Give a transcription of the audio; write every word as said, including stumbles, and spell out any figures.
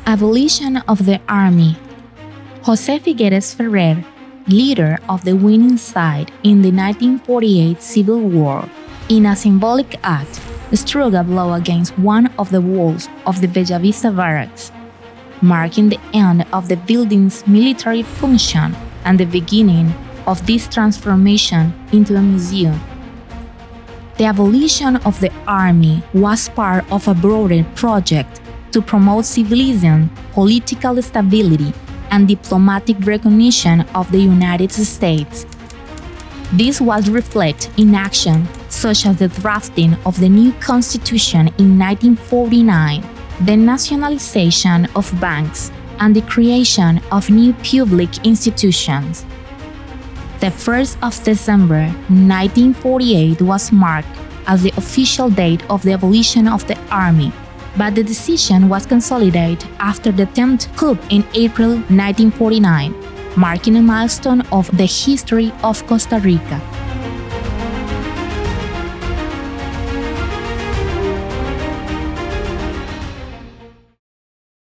Abolition of the Army. José Figueres Ferrer, leader of the winning side in the nineteen forty-eight Civil War, in a symbolic act, struck a blow against one of the walls of the Bellavista Barracks, marking the end of the building's military function and the beginning of this transformation into a museum. The abolition of the army was part of a broader project to promote civilian political stability and diplomatic recognition of the United States. This was reflected in action such as the drafting of the new Constitution in nineteen forty-nine, the nationalization of banks, and the creation of new public institutions. The first of December nineteen forty-eight was marked as the official date of the abolition of the army, but the decision was consolidated after the tenth coup in April nineteen forty-nine, marking a milestone of the history of Costa Rica.